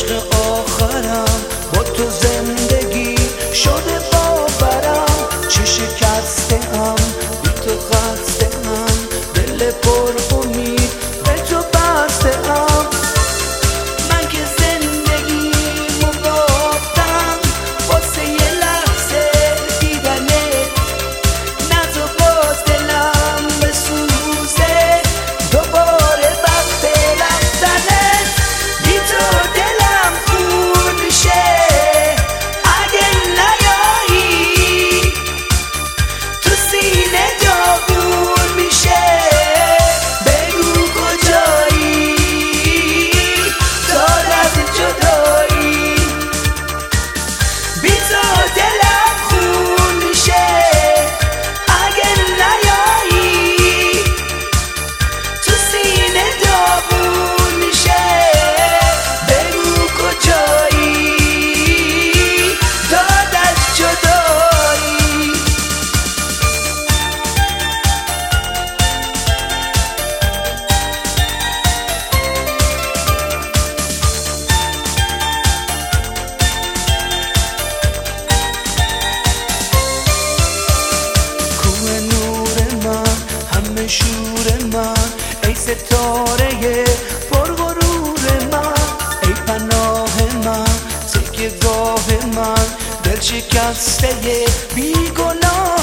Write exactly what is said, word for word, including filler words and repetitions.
عشق آخرم با تو زندگی شده باورم، چه شکسته ام بی تو خسته ام، دل پر امید به تو بسته ام. من که زندگیمو باختم واسه یه لحظه دیدنه، نه تو باز دلم بسوزه دوباره وقت رفتنه. بی تو دلم خون میشه اگه نیایی، تو سینه داغون میشه بگو کجایی، دار از جدایی. بی تو دلم خون میشه اگه نیایی، تو سینه داغون میشه بگو کجایی، داد از جدایی. کوه نور من، همه شور من، ای ستاره پرغرور من، ای پناه من، تکیه‌گاه من، دل شکسته بیگناه